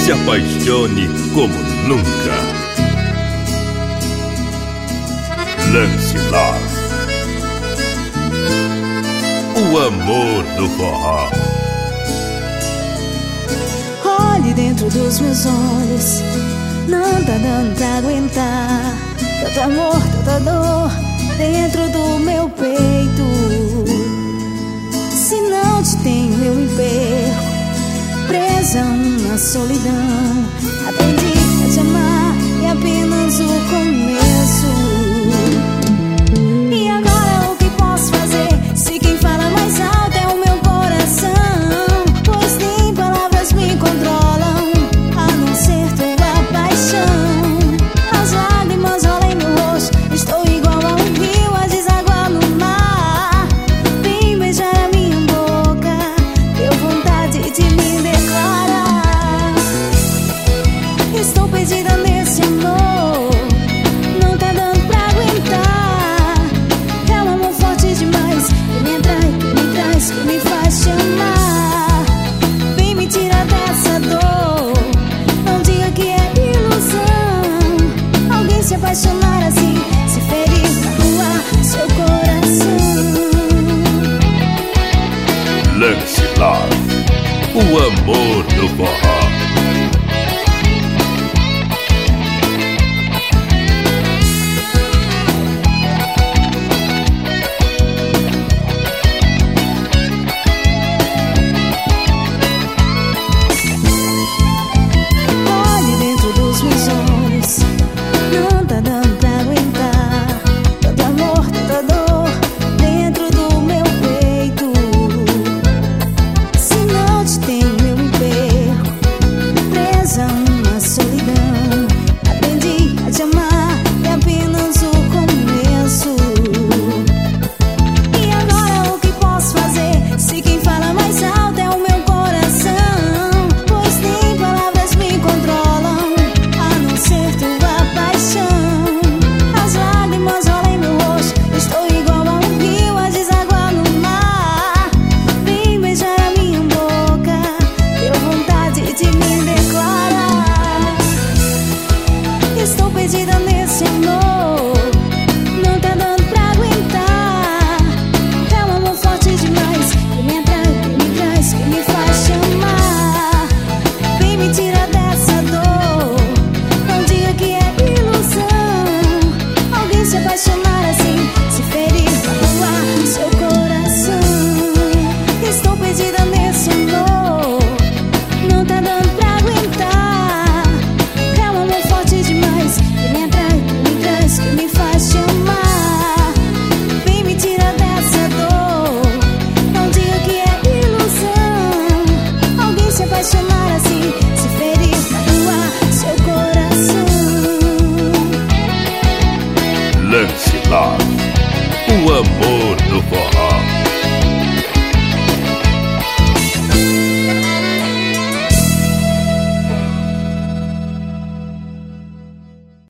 se apaixone como nunca. Lance Love, o amor do forró. Olhe dentro dos meus olhos, não tá dando pra aguentar tanto amor, tanta dor dentro do meu peito. Se não te tenho eu me perco, presa a uma solidão. Aprendi a te amar e apenas o começo. E agora o que posso fazer se quem fala mais alto é o meu coração? Pois nem palavras me controlam, a não ser tua paixão. As lágrimas rolam em meu rosto, estou igual a um rio a desaguar no mar. Vem beijar a minha boca, deu vontade de me declarar. Estou perdida nesse amor, não tá dando pra aguentar. É um amor forte demais, que me atrai, que me traz, que me faz te amar. Vem me tirar dessa dor, não diga que é ilusão. Alguém se apaixonar assim, se ferir, magoar seu coração. Lance Love, o amor do forró. Olhe dentro dos meus olhos, não tá dando pra aguentar tanto amor, tanta dor dentro do meu peito. Se não te tenho eu me perco, presa a uma solidão. Aprendi a te amar e apenas o começo. E agora o que posso fazer se quem fala mais alto é o meu coração? Pois nem palavras me controlam, a não ser tua paixão. As lágrimas rolam em meu rosto, estou igual a um rio a desaguar no mar. Vem beijar a minha boca, deu vontade de me declarar. Estou perdida nesse amor, não tá dando pra aguentar. É um amor forte demais, que me atrai, que me traz, que me faz te amar. Vem me tirar dessa dor, não diga que é ilusão. Alguém se apaixonar assim, se ferir, magoar seu coração. Estou perdida nesse amor, não tá dando pra aguentar. É um amor forte demais, que me atrai, que me traz, que me faz te amar. Vem me tirar dessa dor, não diga que é ilusão. Alguém se apaixonar assim, se ferir, magoar seu coração. Lance Love, o amor